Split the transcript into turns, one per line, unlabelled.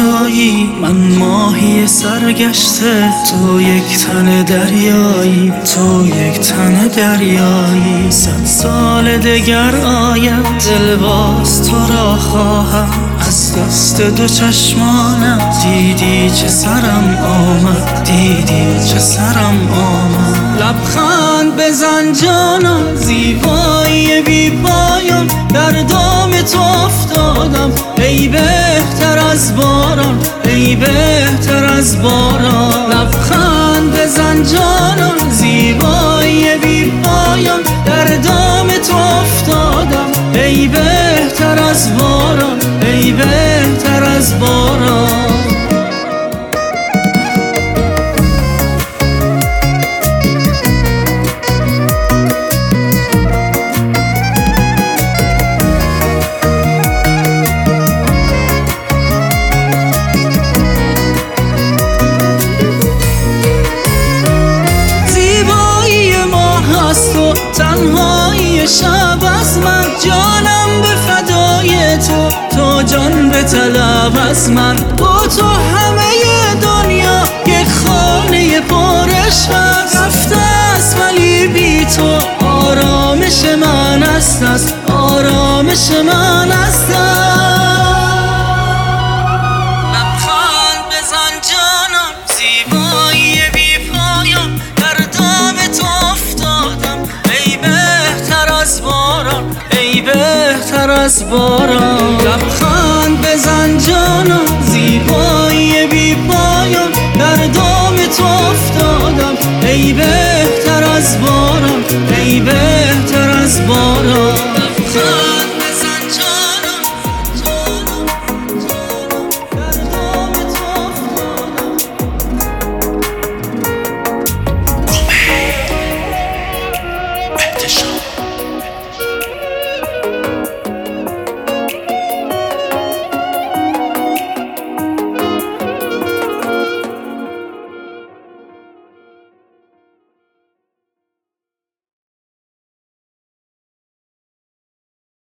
جایی، من ماهی سرگشته، تو یک تن دریایی، تو یک تن دریایی. 100 سال دگر آیم دل باز تو را خواهم، از دست دو چشمانم دیدی چه سرم آمد، دیدی چه سرم آمد. لبخند بزن جانم، زیبایی بی پایان، در دام تو افتادم ای بهتر از باران، ای بهتر از باران. لبخند بزن جانم، زیبایی بی پایان، در دام تو افتادم ای بهتر از باران، ای بهتر از باران. تنهایی شب از من، جانم به فدای تو، تو جان به طلب از من. با تو همه دنیا یک خانه پرش هست، رفته است ولی بی تو آرامش من است، آرامش من است. لبخند بزن جانم، زیبایی بی پایان، در دام تو افتادم ای بهتر از باران، ای بهتر از باران. لبخند بزن جانم، زیبایی بی پایان، در دام تو افتادم ای بهتر از باران، ای بهتر از باران.